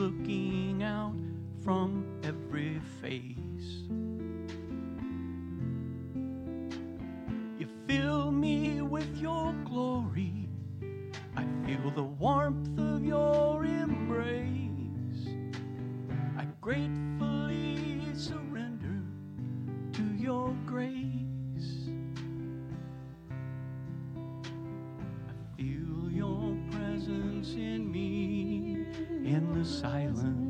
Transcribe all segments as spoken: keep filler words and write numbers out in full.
looking out from every face. You fill me with your glory. I feel the warmth of your embrace. I gratefully surrender to your grace. I feel your presence in me in the silence.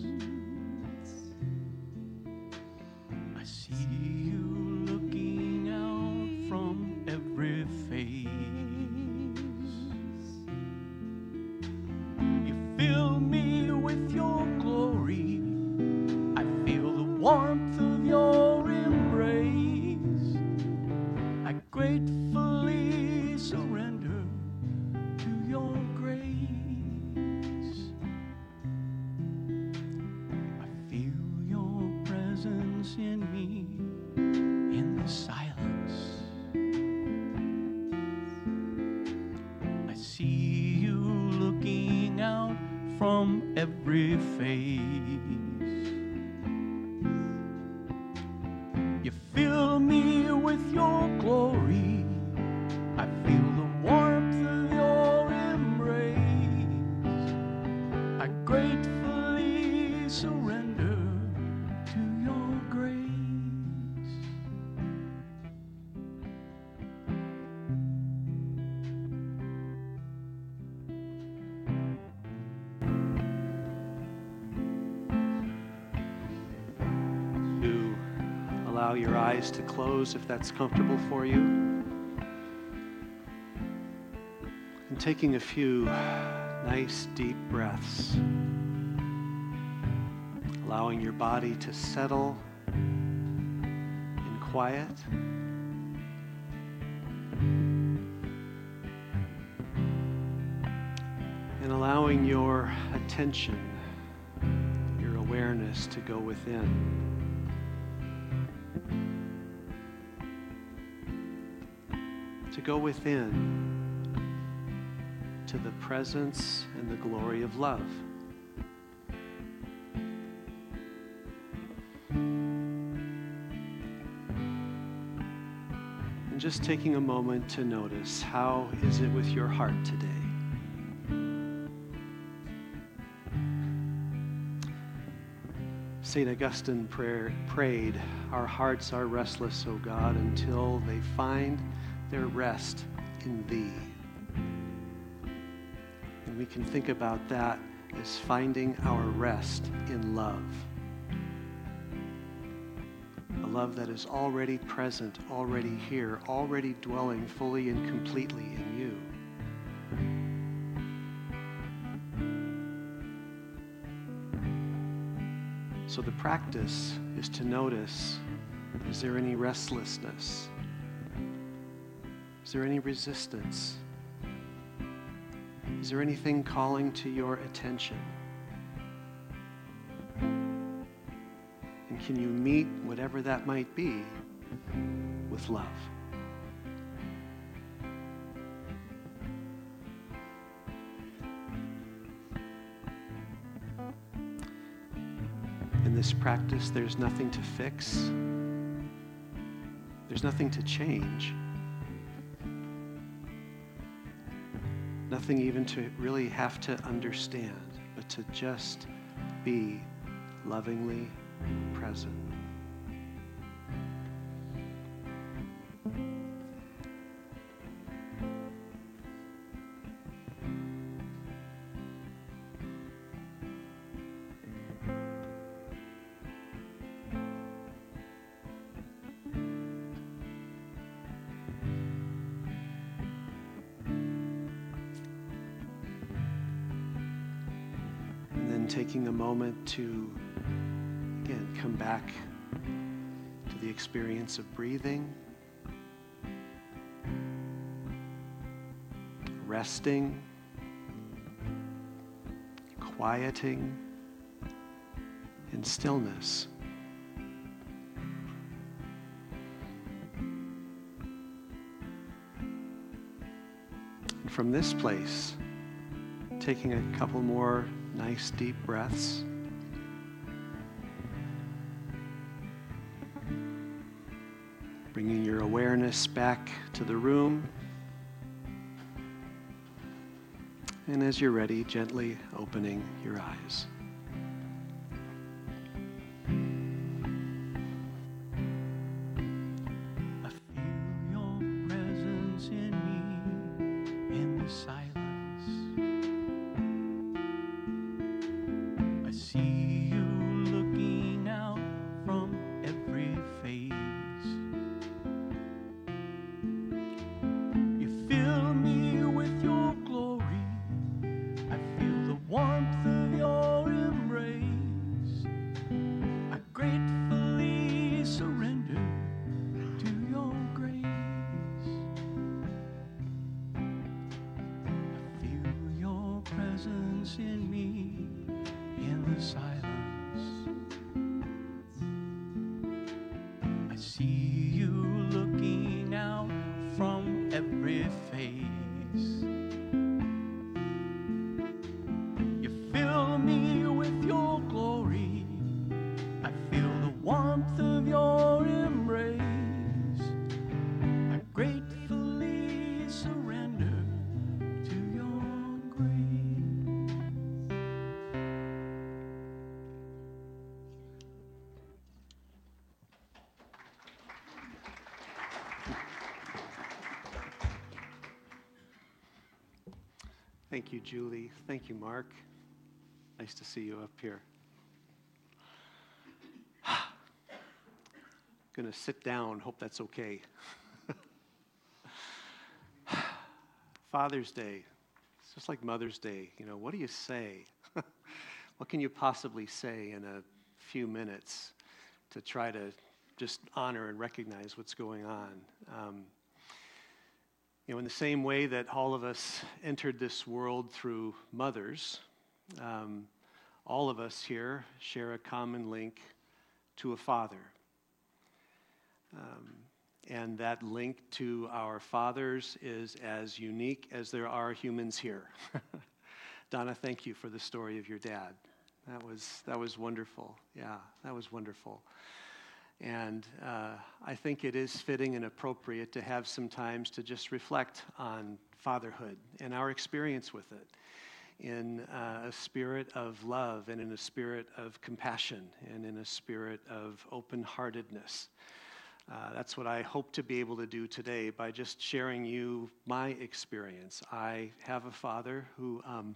I see you looking out from every face. You fill me with your glory. I feel the warmth of your embrace. I gratefully surrender to your grace. I feel your presence in me in the silence. I see you looking out from every face. You fill me with your glory. I feel the warmth of your embrace. I gratefully surrender to your grace. To allow your eyes to close if that's comfortable for you. And taking a few nice deep breaths. Allowing your body to settle in quiet. And allowing your attention, your awareness to go within. To go within to the presence and the glory of love. And just taking a moment to notice, how is it with your heart today? Saint Augustine prayer, prayed, "Our hearts are restless, O God, until they find their rest in Thee." And we can think about that as finding our rest in love. A love that is already present, already here, already dwelling fully and completely in you. So the practice is to notice, is there any restlessness? Is there any resistance? Is there anything calling to your attention? And can you meet whatever that might be with love? In this practice, there's nothing to fix. There's nothing to change. Nothing even to really have to understand, but to just be lovingly present. Taking a moment to, again, come back to the experience of breathing, resting, quieting, and stillness. And from this place, taking a couple more nice deep breaths. Bringing your awareness back to the room. And as you're ready, gently opening your eyes. I feel your presence in me in the silence. I see you looking out from every face. You fill me with your glory. I feel the warmth of your embrace. I gratefully surrender to your grace. I feel your presence in me in the silence. I see you looking out from every face. You fill me with your glory. I feel the warmth of your embrace. I gratefully surrender to your grace. Thank you, Julie. Thank you, Mark. Nice to see you up here. Gonna sit down. Hope that's okay. Father's Day. It's just like Mother's Day. You know, what do you say? What can you possibly say in a few minutes to try to just honor and recognize what's going on? Um, you know, in the same way that all of us entered this world through mothers, um, all of us here share a common link to a father. Um, and that link to our fathers is as unique as there are humans here. Donna, thank you for the story of your dad. That was that was wonderful. Yeah, that was wonderful. And uh, I think it is fitting and appropriate to have some times to just reflect on fatherhood and our experience with it in uh, a spirit of love and in a spirit of compassion and in a spirit of open-heartedness. Uh, that's what I hope to be able to do today by just sharing you my experience. I have a father who, um,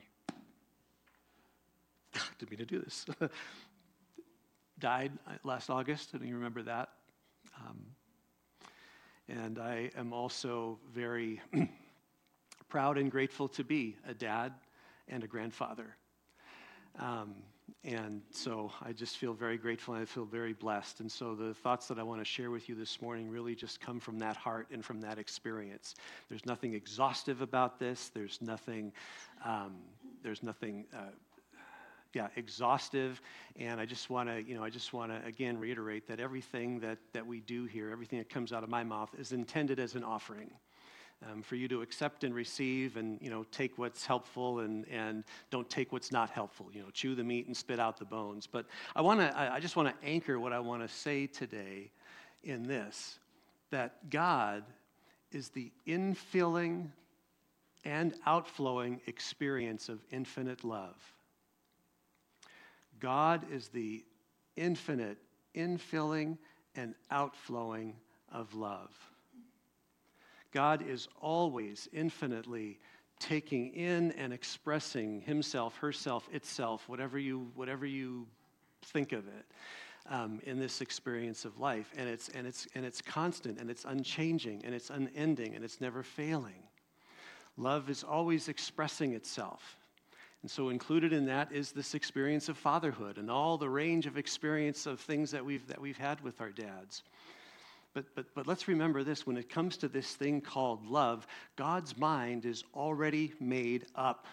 didn't mean to do this, died last August, and you remember that. Um, and I am also very proud and grateful to be a dad and a grandfather. Um, and so I just feel very grateful and I feel very blessed. And so the thoughts that I want to share with you this morning really just come from that heart and from that experience. There's nothing exhaustive about this. There's nothing, um, there's nothing, uh, yeah, exhaustive. And I just want to, you know, I just want to again reiterate that everything that that we do here, everything that comes out of my mouth, is intended as an offering. Um, for you to accept and receive and, you know, take what's helpful and, and don't take what's not helpful. You know, chew the meat and spit out the bones. But I want to, I, I just want to anchor what I want to say today in this, that God is the infilling and outflowing experience of infinite love. God is the infinite infilling and outflowing of love. God is always infinitely taking in and expressing himself, herself, itself, whatever you whatever you think of it, um, in this experience of life. And it's and it's and it's constant and it's unchanging and it's unending and it's never failing. Love is always expressing itself. And so included in that is this experience of fatherhood and all the range of experience of things that we've that we've had with our dads. But, but, but let's remember this, when it comes to this thing called love, God's mind is already made up.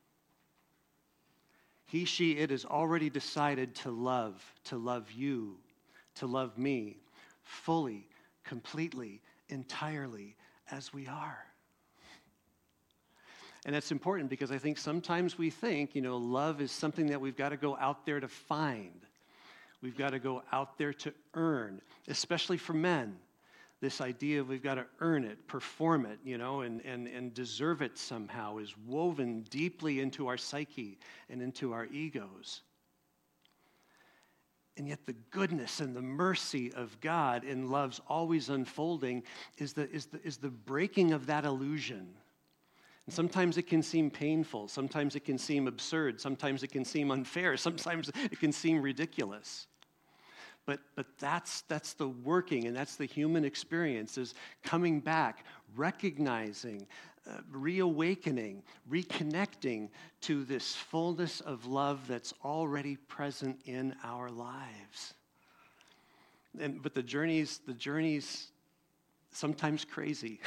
He, she, it has already decided to love, to love you, to love me, fully, completely, entirely, as we are. And that's important because I think sometimes we think, you know, love is something that we've got to go out there to find. We've got to go out there to earn, especially for men. This idea of we've got to earn it, perform it, you know, and, and, and deserve it somehow is woven deeply into our psyche and into our egos. And yet the goodness and the mercy of God in love's always unfolding is the, is the, is the breaking of that illusion. And sometimes it can seem painful. Sometimes it can seem absurd. Sometimes it can seem unfair. Sometimes it can seem ridiculous. But, but that's, that's the working, and that's the human experience, is coming back, recognizing, uh, reawakening, reconnecting to this fullness of love that's already present in our lives. And, but the journey's, the journey's sometimes crazy.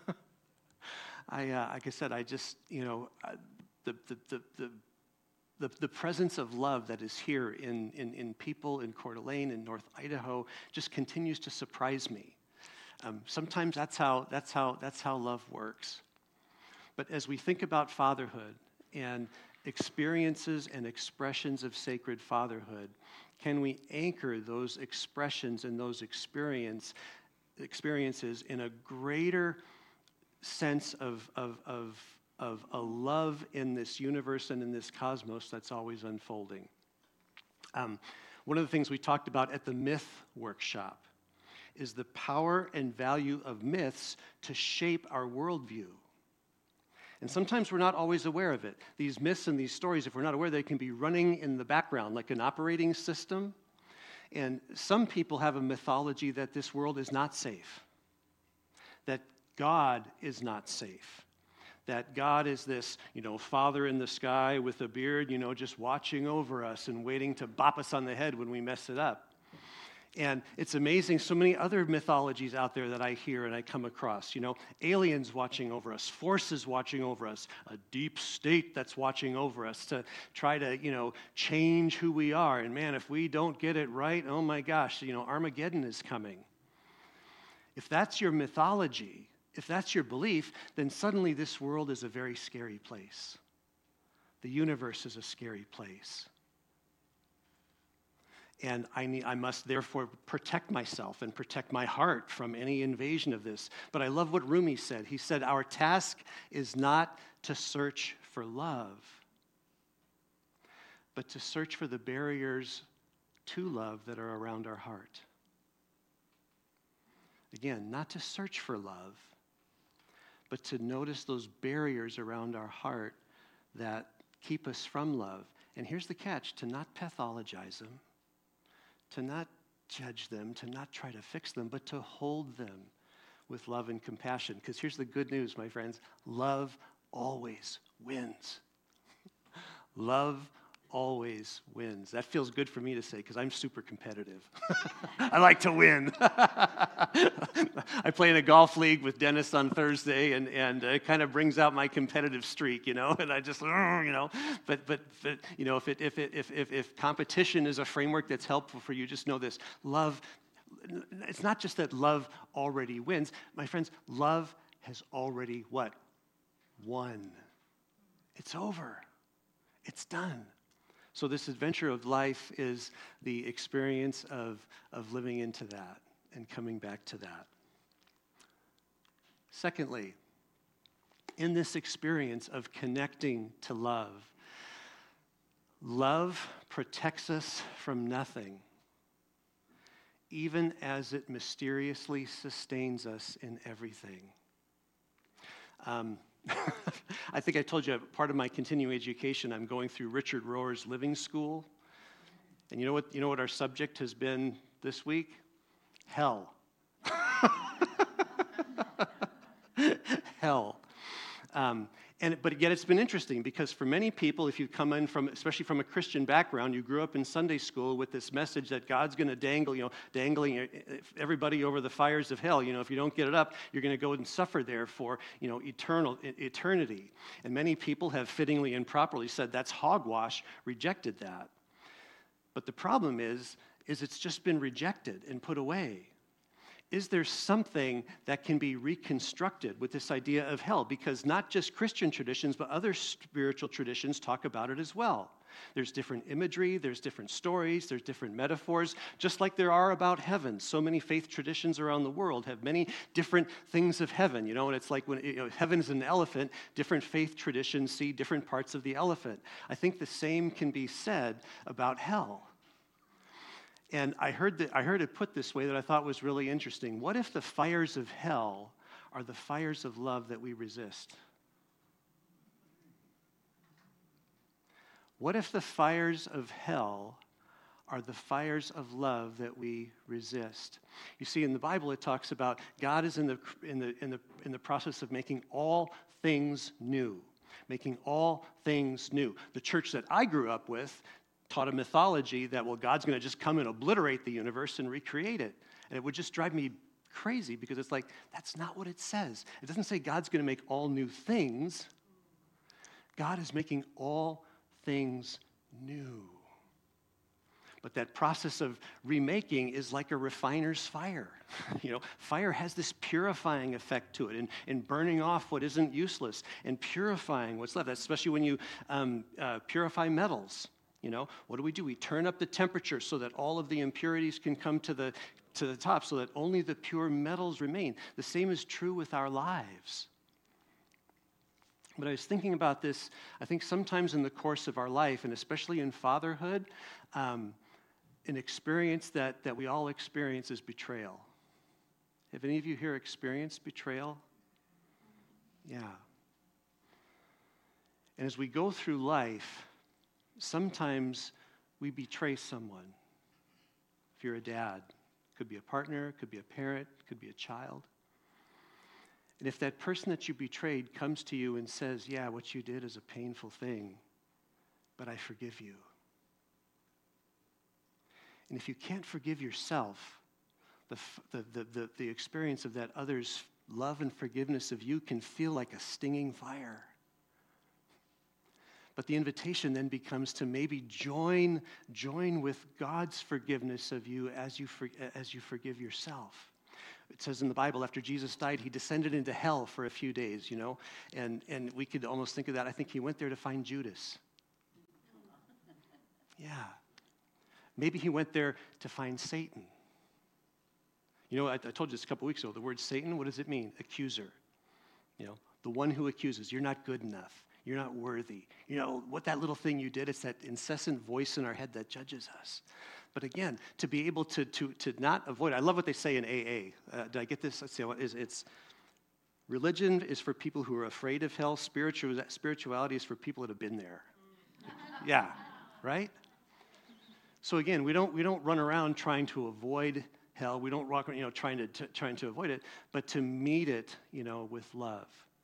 I, uh, like I said, I just, you know, uh, the, the, the, the The, the presence of love that is here in, in, in people in Coeur d'Alene, in North Idaho, just continues to surprise me. Um, sometimes that's how, that's, how, that's how love works. But as we think about fatherhood and experiences and expressions of sacred fatherhood, can we anchor those expressions and those experience, experiences in a greater sense of, of, of of a love in this universe and in this cosmos that's always unfolding. Um, one of the things we talked about at the myth workshop is the power and value of myths to shape our worldview. And sometimes we're not always aware of it. These myths and these stories, if we're not aware, they can be running in the background like an operating system. And some people have a mythology that this world is not safe, that God is not safe, that God is this, you know, father in the sky with a beard, you know, just watching over us and waiting to bop us on the head when we mess it up. And it's amazing, so many other mythologies out there that I hear and I come across, you know, aliens watching over us, forces watching over us, a deep state that's watching over us to try to, you know, change who we are. And man, if we don't get it right, oh my gosh, you know, Armageddon is coming. If that's your mythology, if that's your belief, then suddenly this world is a very scary place. The universe is a scary place. And I need, I must therefore protect myself and protect my heart from any invasion of this. But I love what Rumi said. He said, our task is not to search for love, but to search for the barriers to love that are around our heart. Again, not to search for love, but to notice those barriers around our heart that keep us from love. And here's the catch, to not pathologize them, to not judge them, to not try to fix them, but to hold them with love and compassion. Because here's the good news, my friends, love always wins. Love always wins. That feels good for me to say because I'm super competitive. I like to win. I play in a golf league with Dennis on Thursday, and, and it kind of brings out my competitive streak, you know, and I just, you know, but, but, but you know, if, it, if, it, if, if, if competition is a framework that's helpful for you, just know this, love, it's not just that love already wins. My friends, love has already what? Won. It's over. It's done. So this adventure of life is the experience of, of living into that and coming back to that. Secondly, in this experience of connecting to love, love protects us from nothing, even as it mysteriously sustains us in everything. Um, I think I told you, part of my continuing education, I'm going through Richard Rohr's Living School. And you know what, you know what our subject has been this week? Hell. Hell. Um, and but yet it's been interesting because for many people, if you come in from, especially from a Christian background, you grew up in Sunday school with this message that God's going to dangle, you know, dangling everybody over the fires of hell. You know, if you don't get it up, you're going to go and suffer there for, you know, eternal eternity. And many people have fittingly and properly said that's hogwash, rejected that. But the problem is, is it's just been rejected and put away. is there something that can be reconstructed with this idea of hell? Because not just Christian traditions, but other spiritual traditions talk about it as well. There's different imagery, there's different stories, there's different metaphors, just like there are about heaven. So many faith traditions around the world have many different things of heaven, you know, and it's like when you know, heaven is an elephant, different faith traditions see different parts of the elephant. I think the same can be said about hell. And I heard that, I heard it put this way that I thought was really interesting. What if the fires of hell are the fires of love that we resist? What if the fires of hell are the fires of love that we resist? You see, in the Bible, it talks about God is in the in the in the in the process of making all things new, making all things new. The church that I grew up with taught a mythology that, well, God's going to just come and obliterate the universe and recreate it. And it would just drive me crazy because it's like, that's not what it says. It doesn't say God's going to make all new things. God is making all things new. But that process of remaking is like a refiner's fire. You know, fire has this purifying effect to it and, and burning off what isn't useless and purifying what's left, especially when you um, uh, purify metals. You know, what do we do? We turn up the temperature so that all of the impurities can come to the to the top so that only the pure metals remain. The same is true with our lives. But I was thinking about this, I think sometimes in the course of our life, and especially in fatherhood, um, an experience that, that we all experience is betrayal. Have any of you here experienced betrayal? Yeah. And as we go through life, sometimes we betray someone. If you're a dad, it could be a partner, it could be a parent, it could be a child. And if that person that you betrayed comes to you and says, yeah, what you did is a painful thing, but I forgive you. And if you can't forgive yourself, the, the, the, the, the experience of that other's love and forgiveness of you can feel like a stinging fire. But the invitation then becomes to maybe join, join with God's forgiveness of you as you, for, as you forgive yourself. It says in the Bible, after Jesus died, he descended into hell for a few days, you know, and, and we could almost think of that. I think he went there to find Judas. Yeah. Maybe he went there to find Satan. You know, I, I told you this a couple weeks ago, the word Satan, what does it mean? Accuser. You know, the one who accuses. You're not good enough. You're not worthy. You know, what that little thing you did, it's that incessant voice in our head that judges us. But again, to be able to to to not avoid, I love what they say in A A. Uh, did I get this? Let's see what is it's religion is for people who are afraid of hell. Spiritual, spirituality is for people that have been there. Yeah, right? So again, we don't we don't run around trying to avoid hell. We don't walk around, you know, trying to t- trying to avoid it, but to meet it, you know, with love.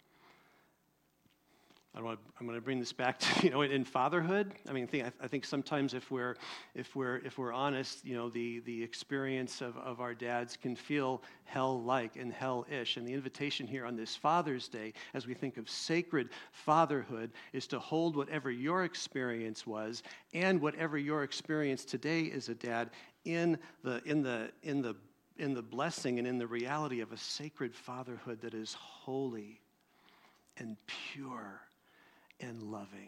I want to, I'm going to bring this back to, you know, in fatherhood. I mean, think, I think sometimes if we're if we're if we're honest, you know, the the experience of, of our dads can feel hell-like and hell-ish. And the invitation here on this Father's Day, as we think of sacred fatherhood, is to hold whatever your experience was and whatever your experience today as a dad in the in the in the in the blessing and in the reality of a sacred fatherhood that is holy and pure and loving.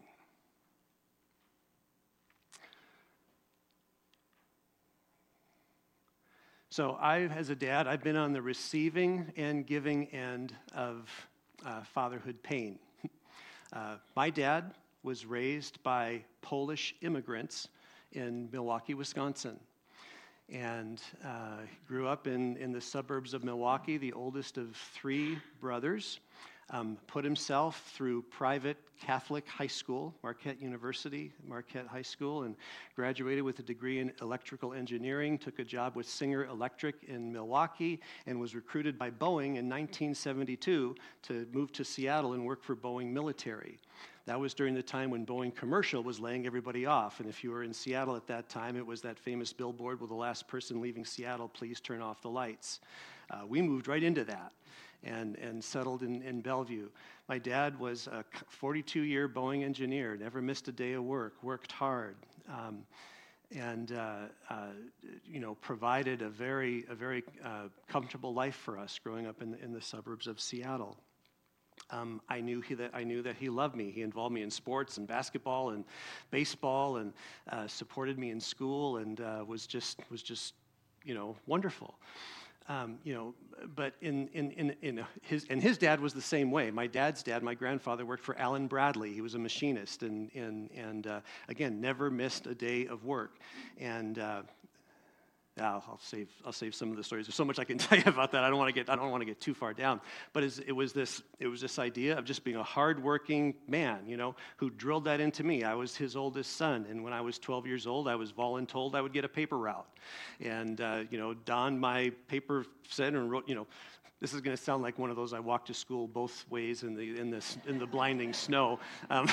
So I, as a dad, I've been on the receiving and giving end of uh, fatherhood pain. Uh, my dad was raised by Polish immigrants in Milwaukee, Wisconsin, and uh, grew up in, in the suburbs of Milwaukee, the oldest of three brothers. Um, put himself through private Catholic high school, Marquette University, Marquette High School, and graduated with a degree in electrical engineering, took a job with Singer Electric in Milwaukee, and was recruited by Boeing in nineteen seventy-two to move to Seattle and work for Boeing Military. That was during the time when Boeing Commercial was laying everybody off, and if you were in Seattle at that time, it was that famous billboard, "Will the last person leaving Seattle please turn off the lights?" Uh, we moved right into that. And, and settled in, in Bellevue. My dad was a forty-two-year Boeing engineer, never missed a day of work, worked hard. Um, and uh, uh, you know, provided a very a very uh, comfortable life for us growing up in in the suburbs of Seattle. Um, I knew he that I knew that he loved me. He involved me in sports and basketball and baseball, and uh, supported me in school, and uh, was just was just you know wonderful. Um, you know, but in in in in his and his dad was the same way. My dad's dad, my grandfather, worked for Allen Bradley. He was a machinist, and and and uh, again, never missed a day of work. And uh, I'll, I'll save I'll save some of the stories. There's so much I can tell you about that. I don't want to get I don't want to get too far down. But it's, it was this it was this idea of just being a hardworking man, you know, who drilled that into me. I was his oldest son, and when I was twelve years old, I was voluntold I would get a paper route, and uh, you know, donned my paper set and wrote, you know. This is going to sound like one of those I walked to school both ways in the in this in the blinding snow. Um,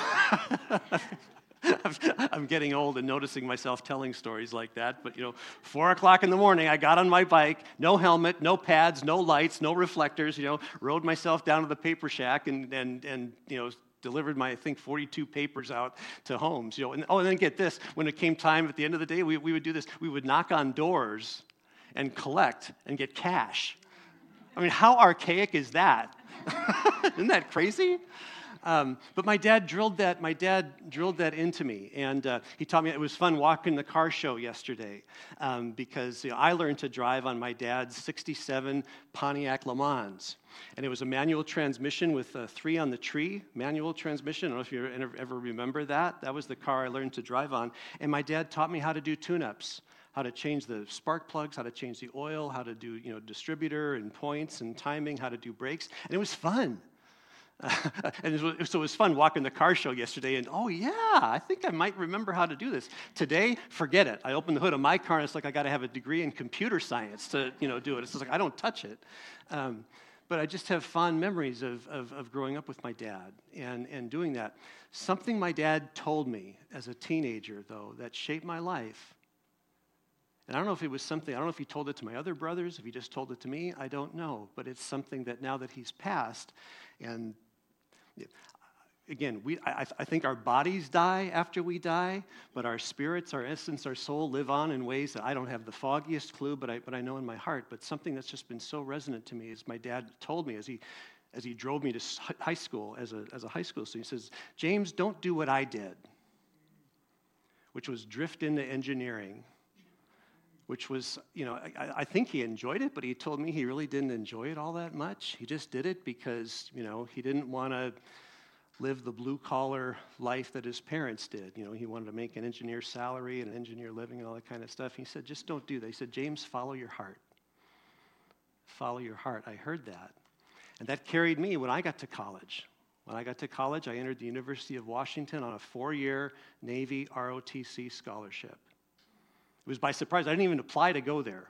I'm getting old and noticing myself telling stories like that, but, you know, four o'clock in the morning, I got on my bike, no helmet, no pads, no lights, no reflectors, you know, rode myself down to the paper shack and, and, and you know, delivered my, I think, forty-two papers out to homes, you know. And, oh, and then get this, when it came time at the end of the day, we, we would do this. We would knock on doors and collect and get cash. I mean, how archaic is that? Isn't that crazy? Um, but my dad drilled that. My dad drilled that into me, and uh, he taught me. It was fun walking the car show yesterday um, because you know, I learned to drive on my dad's sixty-seven Pontiac Le Mans, and it was a manual transmission with a three on the tree manual transmission. I don't know if you ever, ever remember that. That was the car I learned to drive on, and my dad taught me how to do tune-ups, how to change the spark plugs, how to change the oil, how to do you know distributor and points and timing, how to do brakes, and it was fun. Uh, and it was, so it was fun walking the car show yesterday, and oh yeah, I think I might remember how to do this. Today, forget it. I opened the hood of my car, and it's like I got to have a degree in computer science to you know do it. It's just like I don't touch it. Um, but I just have fond memories of, of, of growing up with my dad and, and doing that. Something my dad told me as a teenager, though, that shaped my life. And I don't know if it was something, I don't know if he told it to my other brothers, if he just told it to me, I don't know. But it's something that now that he's passed, and again, we, I, I think our bodies die after we die, but our spirits, our essence, our soul live on in ways that I don't have the foggiest clue, but I, but I know in my heart. But something that's just been so resonant to me is my dad told me as he as he drove me to high school, as a, as a high school student, he says, James, don't do what I did, which was drift into engineering, which was, you know, I, I think he enjoyed it, but he told me he really didn't enjoy it all that much. He just did it because, you know, he didn't want to live the blue-collar life that his parents did. You know, he wanted to make an engineer salary and an engineer living and all that kind of stuff. He said, just don't do that. He said, James, follow your heart. Follow your heart. I heard that. And that carried me when I got to college. When I got to college, I entered the University of Washington on a four-year Navy R O T C scholarship. It was by surprise. I didn't even apply to go there.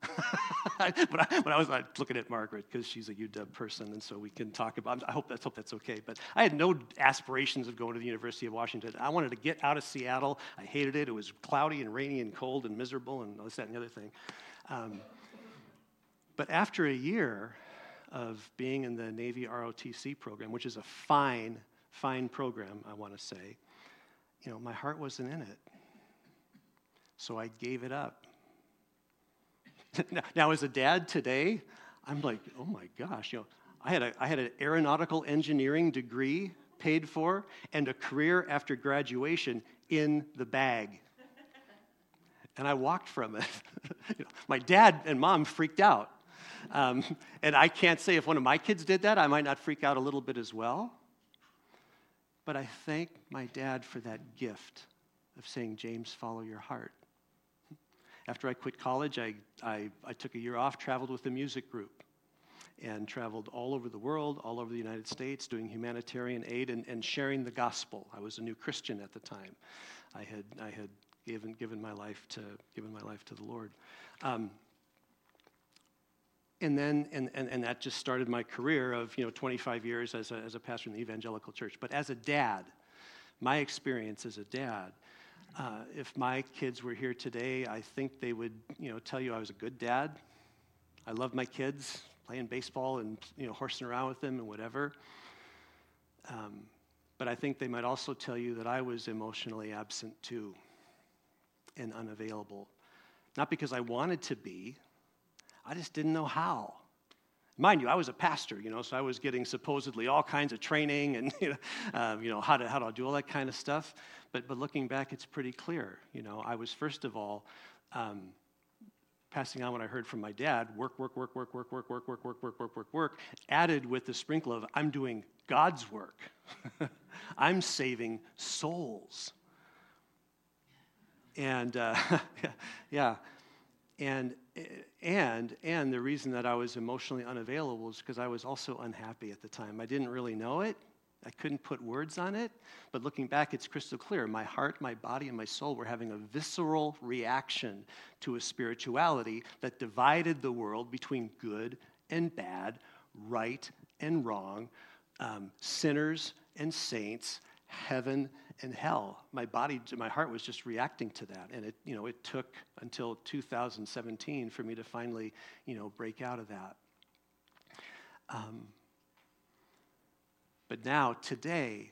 but, I, but I was like, looking at Margaret because she's a U W person, and so we can talk about. I hope that's hope that's okay. But I had no aspirations of going to the University of Washington. I wanted to get out of Seattle. I hated it. It was cloudy and rainy and cold and miserable and this, that, and the other thing. Um, but after a year of being in the Navy R O T C program, which is a fine, fine program, I want to say, you know, my heart wasn't in it. So I gave it up. now, now, as a dad today, I'm like, oh my gosh, you know, I had a I had an aeronautical engineering degree paid for and a career after graduation in the bag. And I walked from it. You know, my dad and mom freaked out. Um, and I can't say if one of my kids did that, I might not freak out a little bit as well. But I thank my dad for that gift of saying, James, follow your heart. After I quit college, I, I, I took a year off, traveled with a music group, and traveled all over the world, all over the United States, doing humanitarian aid and, and sharing the gospel. I was a new Christian at the time. I had I had given given my life to given my life to the Lord. Um, And then, and, and, and that just started my career of, you know, twenty-five years as a, as a pastor in the evangelical church. But as a dad, my experience as a dad, uh, if my kids were here today, I think they would, you know, tell you I was a good dad. I love my kids, playing baseball and, you know, horsing around with them and whatever. Um, but I think they might also tell you that I was emotionally absent too. and unavailable. Not because I wanted to be, I just didn't know how. Mind you, I was a pastor, you know, so I was getting supposedly all kinds of training and, you know, um, you know how to how to do all that kind of stuff. But but looking back, it's pretty clear. You know, I was first of all um, passing on what I heard from my dad: work, work, work, work, work, work, work, work, work, work, work, work, work. Added with the sprinkle of I'm doing God's work. I'm saving souls. And uh, yeah, and and and the reason that I was emotionally unavailable is because I was also unhappy at the time. I didn't really know it. I couldn't put words on it. But looking back, it's crystal clear. My heart, my body, and my soul were having a visceral reaction to a spirituality that divided the world between good and bad, right and wrong, um, sinners and saints, heaven and hell. My body, my heart was just reacting to that, and it, you know, it took until two thousand seventeen for me to finally, you know, break out of that. Um, but now, today,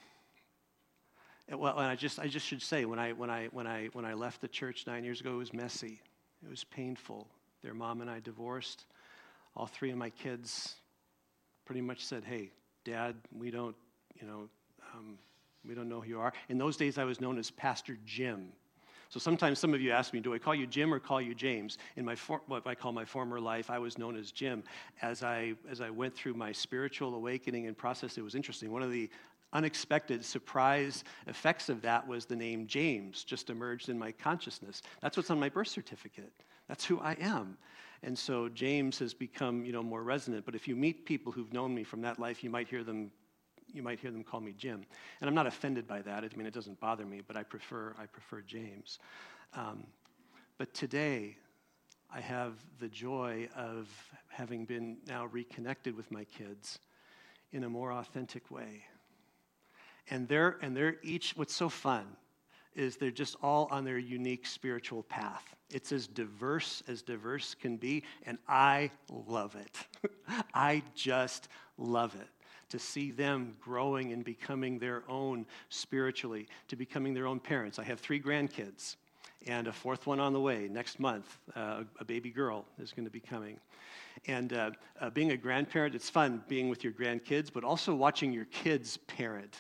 well, and I just, I just should say, when I, when I, when I, when I left the church nine years ago, it was messy, it was painful. Their mom and I divorced. All three of my kids pretty much said, "Hey, Dad, we don't, you know." Um, We don't know who you are. In those days, I was known as Pastor Jim. So sometimes some of you ask me, do I call you Jim or call you James? In my for, what I call my former life, I was known as Jim. As I as I went through my spiritual awakening and process, it was interesting. One of the unexpected surprise effects of that was the name James just emerged in my consciousness. That's what's on my birth certificate. That's who I am. And so James has become, you know, more resonant. But if you meet people who've known me from that life, you might hear them You might hear them call me Jim. And I'm not offended by that. I mean, it doesn't bother me, but I prefer I prefer James. Um, but today, I have the joy of having been now reconnected with my kids in a more authentic way. And they're, and they're each, what's so fun is they're just all on their unique spiritual path. It's as diverse as diverse can be, and I love it. I just love it. To see them growing and becoming their own spiritually, to becoming their own parents. I have three grandkids and a fourth one on the way next month. Uh, a baby girl is going to be coming. And uh, uh, being a grandparent, it's fun being with your grandkids, but also watching your kids parent.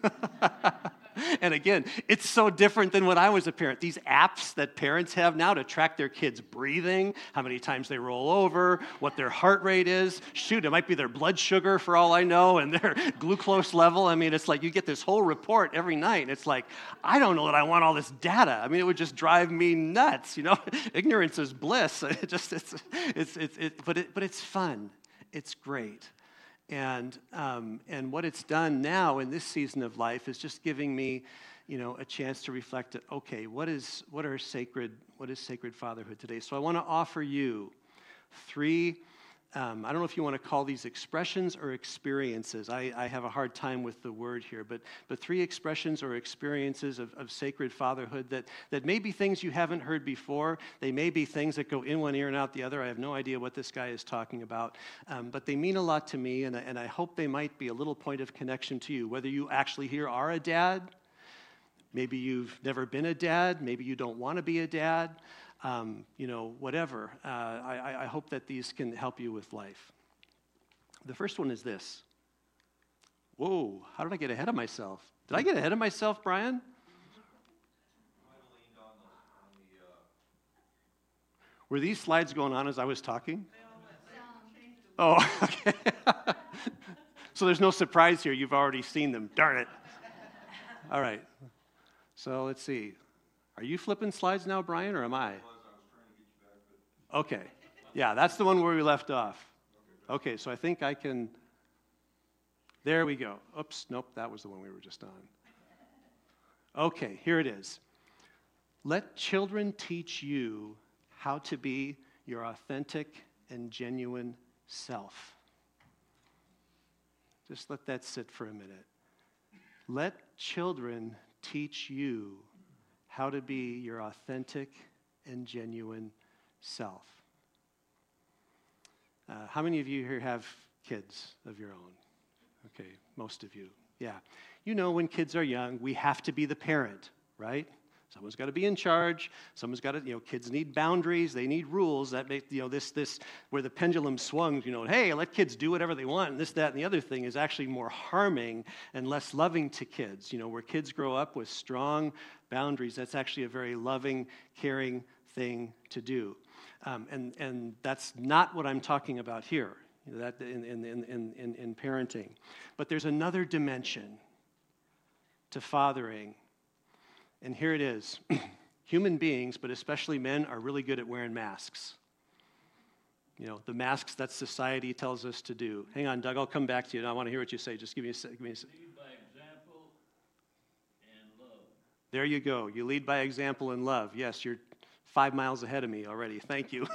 And again, it's so different than when I was a parent. These apps that parents have now to track their kids' breathing, how many times they roll over, what their heart rate is. Shoot, it might be their blood sugar for all I know, and their glucose level. I mean, it's like you get this whole report every night, and it's like, I don't know that I want all this data. I mean, it would just drive me nuts, you know? Ignorance is bliss. It just, it's, it's, it's, it, but it, but it's fun. It's great. And um, and what it's done now in this season of life is just giving me, you know, a chance to reflect. That, okay, what is what are sacred? What is sacred fatherhood today? So I want to offer you three. Um, I don't know if you want to call these expressions or experiences. I, I have a hard time with the word here, but but three expressions or experiences of, of sacred fatherhood that, that may be things you haven't heard before. They may be things that go in one ear and out the other. I have no idea what this guy is talking about, um, but they mean a lot to me, and, and I hope they might be a little point of connection to you, whether you actually here are a dad, maybe you've never been a dad, maybe you don't want to be a dad. Um, you know, whatever. Uh, I, I hope that these can help you with life. The first one is this. Whoa, how did I get ahead of myself? Did I get ahead of myself, Brian? Were these slides going on as I was talking? Oh, okay. So there's no surprise here. You've already seen them. Darn it. All right. So let's see. Are you flipping slides now, Brian, or am I? Okay. Yeah, that's the one where we left off. Okay, so I think I can... There we go. Oops, nope, that was the one we were just on. Okay, here it is. Let children teach you how to be your authentic and genuine self. Just let that sit for a minute. Let children teach you how to be your authentic and genuine self. Uh, how many of you here have kids of your own? Okay, most of you. Yeah. You know, when kids are young, we have to be the parent, right? Someone's got to be in charge. Someone's got to, you know, kids need boundaries. They need rules. That make, you know, this, this, where the pendulum swung, you know, hey, let kids do whatever they want, and this, that, and the other thing is actually more harming and less loving to kids. You know, where kids grow up with strong boundaries, that's actually a very loving, caring thing to do. Um, and, and that's not what I'm talking about here, you know, that in, in, in, in, in parenting. But there's another dimension to fathering. And here it is. Human beings, but especially men, are really good at wearing masks. You know, the masks that society tells us to do. Hang on, Doug, I'll come back to you, and I want to hear what you say. Just give me a second. Lead by example and love. There you go. You lead by example and love. Yes, you're five miles ahead of me already. Thank you.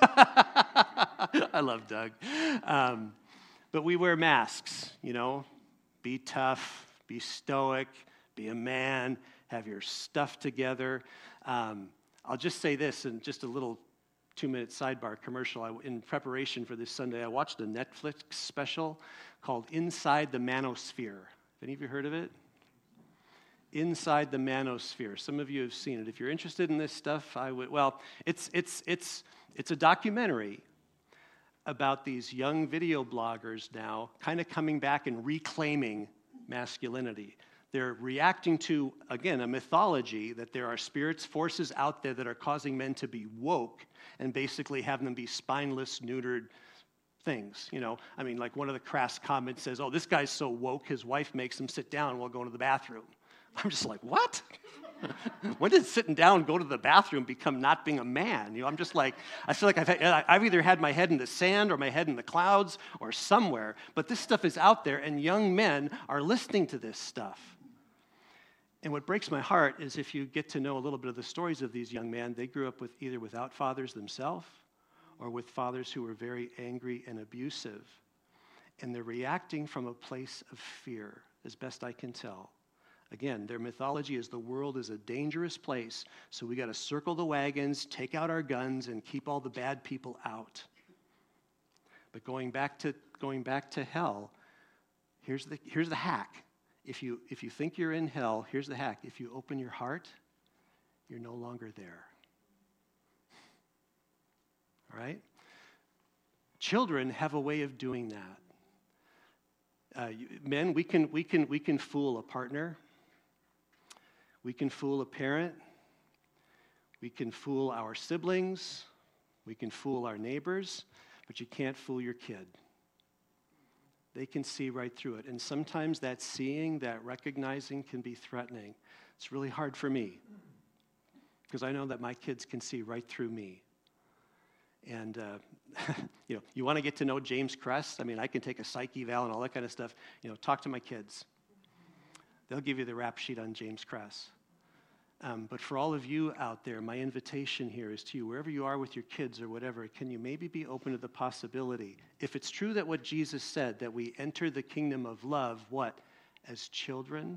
I love Doug. Um, but we wear masks, you know. Be tough, be stoic, be a man, have your stuff together. Um, I'll just say this, and just a little two-minute sidebar commercial. I, in preparation for this Sunday, I watched a Netflix special called Inside the Manosphere. Have any of you heard of it? Inside the Manosphere. Some of you have seen it. If you're interested in this stuff, I would. Well, it's it's it's it's a documentary about these young video bloggers now, kind of coming back and reclaiming masculinity. They're reacting to, again, a mythology that there are spirits, forces out there that are causing men to be woke and basically have them be spineless, neutered things. You know, I mean, like one of the crass comments says, oh, this guy's so woke, his wife makes him sit down while going to the bathroom. I'm just like, what? When did sitting down, go to the bathroom become not being a man? You know, I'm just like, I feel like I've, had, I've either had my head in the sand or my head in the clouds or somewhere, but this stuff is out there, and young men are listening to this stuff. And what breaks my heart is if you get to know a little bit of the stories of these young men, they grew up with either without fathers themselves or with fathers who were very angry and abusive. And they're reacting from a place of fear, as best I can tell. Again, their mythology is the world is a dangerous place, so we got to circle the wagons, take out our guns, and keep all the bad people out. But going back to going back to hell, here's the here's the hack. If you if you think you're in hell, here's the hack. If you open your heart, you're no longer there. All right? Children have a way of doing that. Uh, you, men, we can we can we can fool a partner. We can fool a parent. We can fool our siblings. We can fool our neighbors, but you can't fool your kid. They can see right through it. And sometimes that seeing, that recognizing can be threatening. It's really hard for me because I know that my kids can see right through me. And, uh, you know, you want to get to know James Kress? I mean, I can take a psych eval and all that kind of stuff. You know, talk to my kids. They'll give you the rap sheet on James Kress. Um, but for all of you out there, my invitation here is to you, wherever you are with your kids or whatever, can you maybe be open to the possibility, if it's true that what Jesus said, that we enter the kingdom of love, what? As children?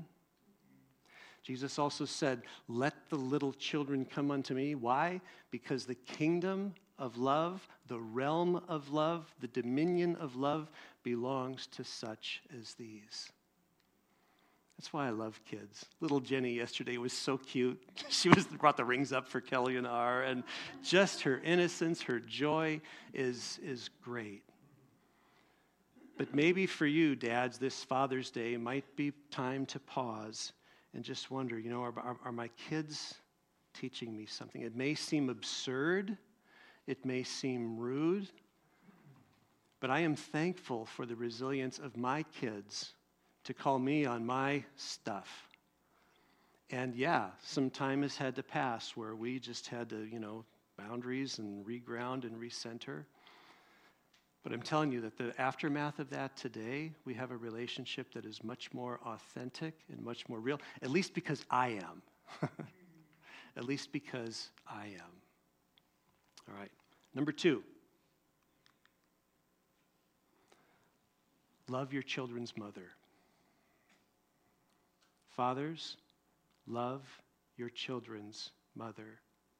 Jesus also said, let the little children come unto me. Why? Because the kingdom of love, the realm of love, the dominion of love belongs to such as these. That's why I love kids. Little Jenny yesterday was so cute. She was brought the rings up for Kelly and R, and just her innocence, her joy is, is great. But maybe for you, dads, this Father's Day might be time to pause and just wonder, you know, are, are, are my kids teaching me something? It may seem absurd. It may seem rude. But I am thankful for the resilience of my kids to call me on my stuff. And yeah, some time has had to pass where we just had to, you know, boundaries and reground and recenter. But I'm telling you that the aftermath of that today, we have a relationship that is much more authentic and much more real, at least because I am. At least because I am. All right. Number two. Love your children's mother. Fathers, love your children's mother.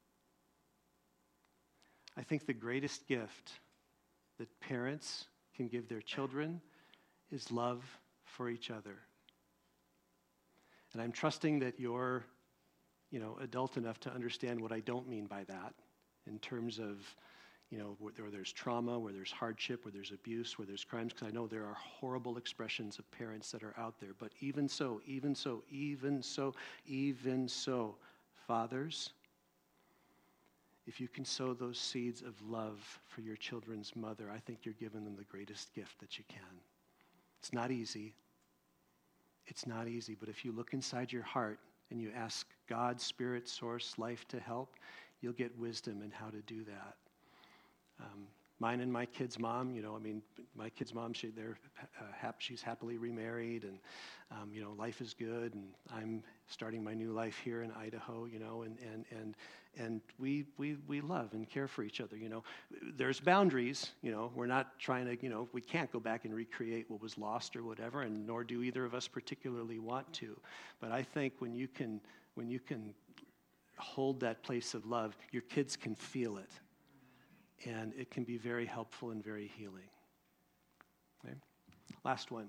I think the greatest gift that parents can give their children is love for each other. And I'm trusting that your, you know, adult enough to understand what I don't mean by that in terms of, you know, where, where there's trauma, where there's hardship, where there's abuse, where there's crimes, because I know there are horrible expressions of parents that are out there. But even so, even so, even so, even so, fathers, if you can sow those seeds of love for your children's mother, I think you're giving them the greatest gift that you can. It's not easy. It's not easy, but if you look inside your heart and you ask God, Spirit, Source, Life to help, you'll get wisdom in how to do that. Um, mine and my kid's mom, you know, I mean, my kid's mom, she, they're, uh, hap- she's happily remarried, and, um, you know, life is good, and I'm starting my new life here in Idaho, you know, and and and and we we we love and care for each other, you know. There's boundaries, you know. We're not trying to, you know, we can't go back and recreate what was lost or whatever, and nor do either of us particularly want to. But I think when you can when you can hold that place of love, your kids can feel it. And it can be very helpful and very healing. Okay? Last one.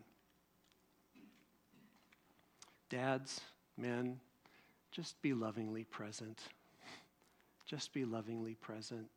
Dads, men, just be lovingly present. Just be lovingly present.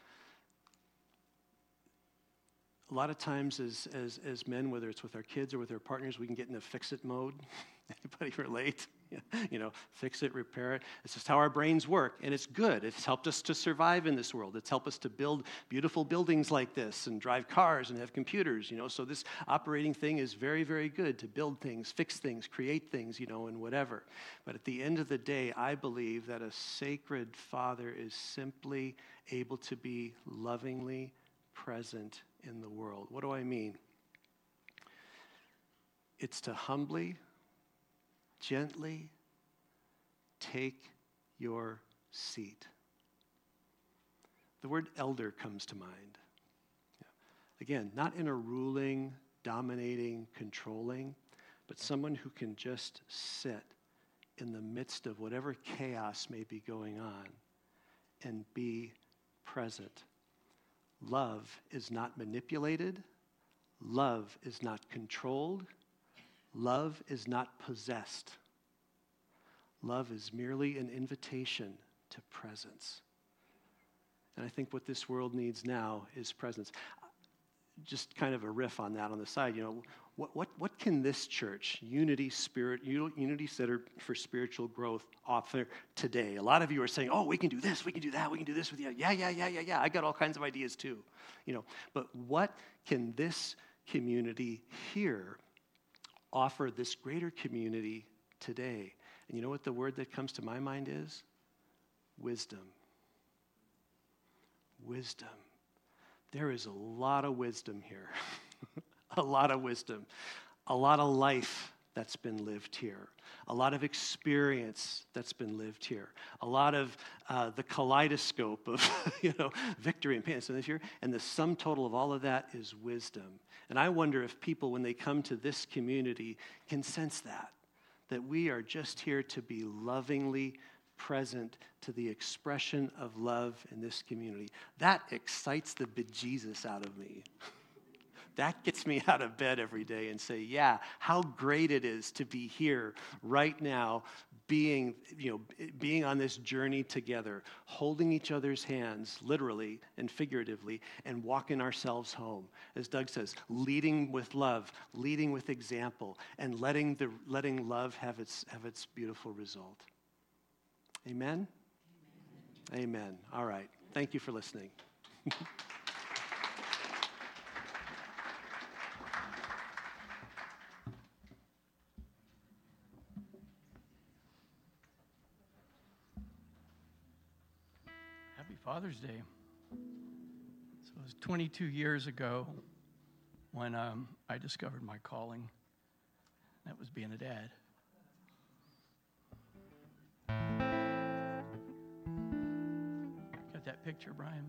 A lot of times as, as, as men, whether it's with our kids or with our partners, we can get in a fix-it mode. Anybody relate? You know, fix it, repair it. It's just how our brains work, and it's good. It's helped us to survive in this world. It's helped us to build beautiful buildings like this and drive cars and have computers, you know. So this operating thing is very, very good to build things, fix things, create things, you know, and whatever. But at the end of the day, I believe that a sacred father is simply able to be lovingly present in the world. What do I mean? It's to humbly, gently take your seat. The word elder comes to mind. Again, not in a ruling, dominating, controlling, but someone who can just sit in the midst of whatever chaos may be going on and be present. Love is not manipulated. Love is not controlled. Love is not possessed. Love is merely an invitation to presence. And I think what this world needs now is presence. Just kind of a riff on that on the side, you know, what what what can this church, Unity Spirit, Unity Center for Spiritual Growth, offer today? A lot of you are saying, oh, we can do this, we can do that, we can do this with you. Yeah, yeah, yeah, yeah, yeah. I got all kinds of ideas too. You know, but what can this community here offer this greater community today? And you know what the word that comes to my mind is? Wisdom. Wisdom. There is a lot of wisdom here. A lot of wisdom. A lot of life that's been lived here. A lot of experience that's been lived here. A lot of uh, the kaleidoscope of, you know, victory and pain. So this year, and the sum total of all of that is wisdom. And I wonder if people, when they come to this community, can sense that, that we are just here to be lovingly present to the expression of love in this community. That excites the bejesus out of me. That gets me out of bed every day and say, yeah, how great it is to be here right now, being, you know, being on this journey together, holding each other's hands, literally and figuratively, and walking ourselves home. As Doug says, leading with love, leading with example, and letting the letting love have its have its beautiful result. Amen? Amen. Amen. All right. Thank you for listening. Happy Father's Day. So it was twenty-two years ago when um, I discovered my calling. That was being a dad. Got that picture, Brian?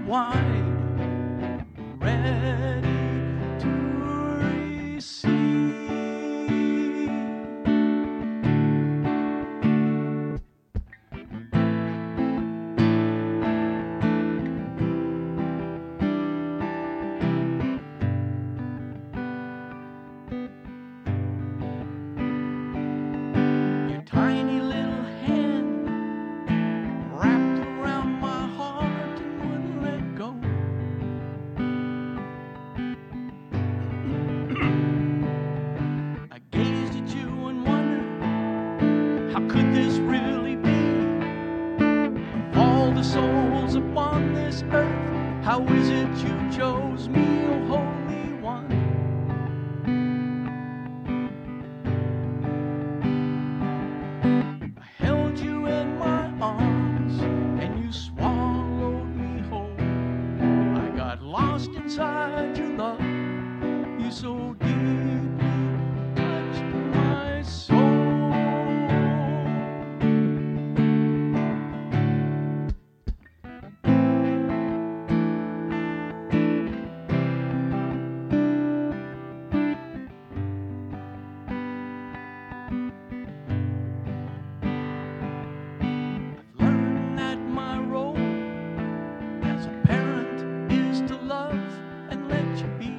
wide, ready to receive. Your tiny little hand wrapped around my heart and wouldn't let go. I gazed at you and wondered, how could this really be? Of all the souls upon this earth, how is it you chose me, O Holy One? I held you in my arms and you swallowed me whole. I got lost inside your love. You so deeply touched my soul. I've learned that my role as a parent is to love and let you be.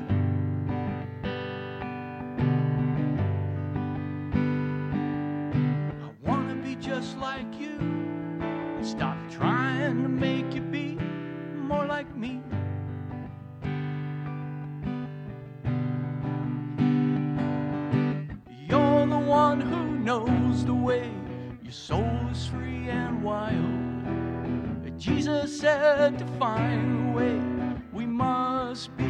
I wanna be just like you and stop trying to make you be more like me. You're the one who knows the way. Your soul is free and wild. Jesus said to find a way, we must be